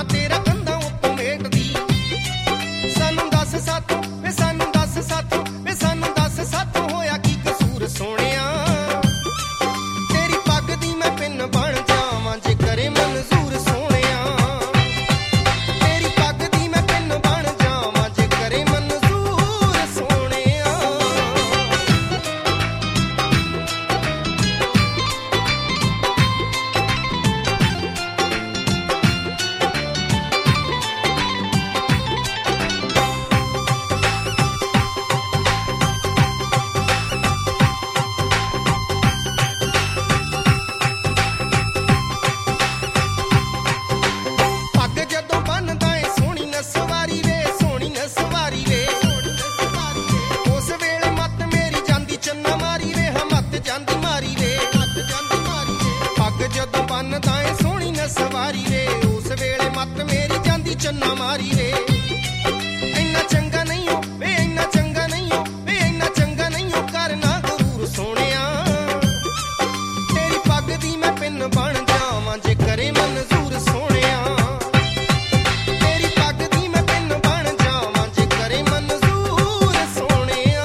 ਤੇਰਾ ਕੰਧਾਂ ਉੱਤੋਂ ਮੇਟਦੀ। ਸਾਨੂੰ ਦੱਸ ਸਾਥੋਂ ਵੇ ਸਾਨੂੰ ਦੱਸ ਸਾਥੋਂ ਵੇ ਸਾਨੂੰ ਦੱਸ ਸਾਥੋਂ ਹੋਇਆ ਕੀ ਕਸੂਰ ਸੋਹਣਿਆ। ਤੇਰੀ ਪੱਗ ਦੀ ਮੈਂ ਪਿੰਨ ਬਣ ਜਾਵਾਂ ਜੇ ਕਰੇ ਮਨਜ਼ੂਰ ਸੋਹਣਿਆ। ਤੇਰੀ ਪੱਗ ਦੀ ਮੈਂ ਪਿੰਨ ਬਣ ਜਾਵਾਂ ਜੇ ਕਰੇ ਮਨਜ਼ੂਰ ਸੋਹਣਿਆ। ਪੱਗ ਜਦੋਂ ਬੰਨ੍ਹਦਾ ਏ ਸੋਹਣੀ ਨਸਵਾਰੀ ਵੇ ਸੋਹਣੀ ਨਸਵਾਰੀ ਵੇ। ਉਸ ਵੇਲੇ ਮੱਤ ਮੇਰੀ ਜਾਂਦੀ ਚੰਨਾ ਮਾਰੀ ਵੇ ਹਾਂ ਮੱਤ ਜਾਂਦੀ ਮਾਰੀ ਵੇ। ਪੱਗ ਜਦੋਂ ਬੰਨ੍ਹਦਾ ਏ ਸੋਹਣੀ ਨਸਵਾਰੀ ਵੇ ਉਸ ਵੇਲੇ ਮੱਤ ਮੇਰੀ ਜਾਂਦੀ ਚੰਨਾ ਮਾਰੀ ਵੇ। ਇੰਨਾ ਚੰਗਾ ਨਹੀਂ ਓ ਵੇ ਇੰਨਾ ਚੰਗਾ ਨਹੀਂ ਓ ਵੇ ਇੰਨਾ ਚੰਗਾ ਨਹੀਂ ਓ ਕਰਨਾ ਗਰੂਰ ਸੋਹਣਿਆ। ਤੇਰੀ ਪੱਗ ਦੀ ਮੈਂ ਪਿੰਨ ਬਣ ਜਾਵਾਂ ਜੇ ਕਰੇ ਮਨਜ਼ੂਰ ਸੋਹਣਿਆ। ਤੇਰੀ ਪੱਗ ਦੀ ਮੈਂ ਪਿੰਨ ਬਣ ਜਾਵਾਂ ਜੇ ਕਰੇ ਮਨਜ਼ੂਰ ਸੋਹਣਿਆ।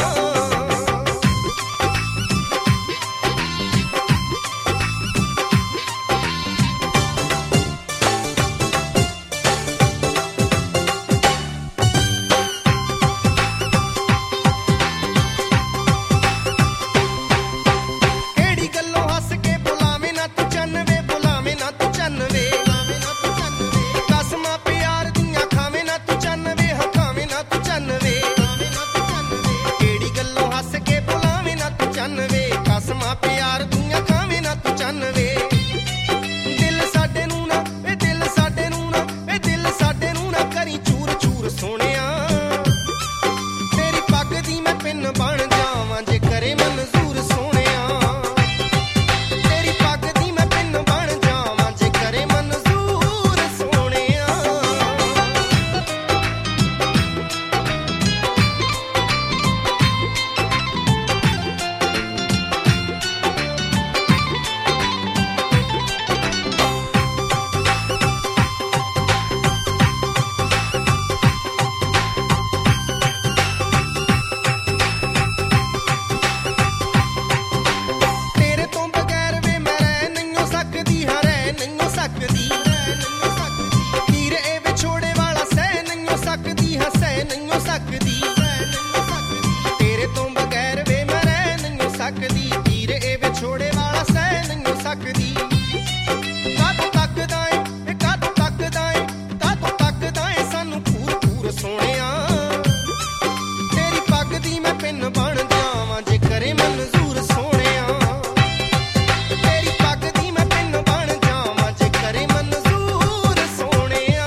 ਕਿਹੜੀ ਗੱਲੋਂ ਹੱਸ ਕੇ ਬੁਲਾਵੇਂ ਨਾ ਤੂੰ ਚੰਨ ਵੇ ਬੁਲਾਵੇਂ ਨਾ ਤੂੰ ਚੰਨ ਵੇ। ਕਸਮਾਂ ਪਿਆਰ ਦੀਆਂ ਖਾਵੇਂ ਨਾ ਤੂੰ ਚੰਨ ਵੇ ਹਾਂ ਖਾਵੇਂ ਨਾ ਤੂੰ ਚੰਨ ਵੇ। ਕਿਹੜੀ ਗੱਲੋਂ ਹੱਸ ਕੇ ਬੁਲਾਵੇਂ ਨਾ ਤੂੰ ਚੰਨ ਵੇ ਕਸਮਾਂ ਪਿਆਰ ਦੀਆਂ ਖਾਵੇਂ ਨਾ ਤੂੰ ਚੰਨ ਵੇ। ਦਿਲ ਸਾਡੇ ਨੂੰ ਨਾ ਵੇ ਦਿਲ ਸਾਡੇ ਨੂੰ ਨਾ ਵੇ ਦਿਲ ਸਾਡੇ ਨੂੰ ਨਾ ਕਰੀ ਚੂਰ ਚੂਰ ਸੋਹਣਿਆ। ਤੇਰੀ ਪੱਗ ਦੀ ਮੈਂ ਪਿੰਨ ਬਣ ਜਾਵਾਂ ਜੇ ਕਰੇ ਮਨਜ਼ੂਰ ਸੋਹਣਿਆ। ਤੇਰੀ ਪੱਗ ਦੀ ਮੈਂ ਪਿੰਨ ਬਣ ਜਾਵਾਂ ਜੇ ਕਰੇ ਮਨਜ਼ੂਰ ਸੋਹਣਿਆ। ਤੇਰੇ ਤੋਂ ਬਗੈਰ ਵੇ ਮੈਂ ਰਹਿ ਨਹੀਂ ਸਕਦੀ ਹਾਂ ਰਹਿ ਨਹੀਂ ਸਕਦੀ। ਵੀਰ ਇਹ ਵਿਛੋੜੇ ਵਾਲਾ ਸਹਿ ਨਹੀਂ ਸਕਦੀ ਹਾਂ ਸਹਿ ਨਹੀਂ ਸਕਦੀ। ਤੇਰੇ ਤੋਂ ਬਗੈਰ ਵੇ ਮੈਂ ਰਹਿ ਨਹੀਂ ਸਕਦੀ ਵੀਰ ਇਹ ਵਿਛੋੜੇ ਵਾਲਾ ਸਹਿ ਨਹੀਂ ਸਕਦੀ। ਕਦੋਂ ਤੱਕਦਾ ਏ ਵੇ ਕਦੋਂ ਤੱਕਦਾ ਏ ਕਦੋਂ ਤੱਕਦਾ ਏ ਸਾਨੂੰ ਪੂਰ ਪੂਰ ਸੋਹਣਿਆ। ਤੇਰੀ ਪੱਗ ਦੀ ਮੈਂ ਪਿੰਨ ਬਣ ਜਾਵਾਂ ਜੇ ਕਰੇ ਮਨਜ਼ੂਰ ਸੋਹਣਿਆ। ਤੇਰੀ ਪੱਗ ਦੀ ਮੈਂ ਪਿੰਨ ਬਣ ਜਾਵਾਂ ਜੇ ਕਰੇ ਮਨਜ਼ੂਰ ਸੋਹਣਿਆ।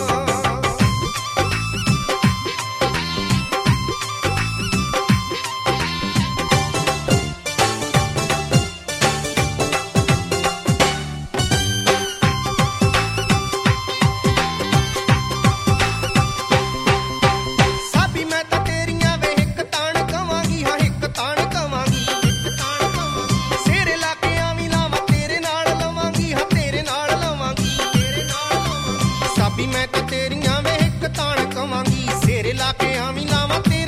ਸਾਬੀ ਮੈਂ ਤਾਂ ਤੇਰੀਆਂ ਵੇ ਇੱਕ ਤਾਣ ਕਵਾਂਗੀ ਹਾਂ ਇੱਕ ਤਾਣ ਕਵਾਂਗੀ। ਸਿਰ ਲਾ ਕੇ ਆਵੀਂ ਲਾਵਾਂ ਤੇਰੇ ਨਾਲ ਲਵਾਂਗੀ ਹਾਂ ਤੇਰੇ ਨਾਲ ਲਵਾਂਗੀ। ਸਾਬੀ ਮੈਂ ਤਾਂ ਤੇਰੀਆਂ ਵੇ ਇੱਕ ਤਾਣ ਕਵਾਂਗੀ ਸਿਰ ਲਾ ਕੇ ਆਵੀਂ ਲਾਵਾਂ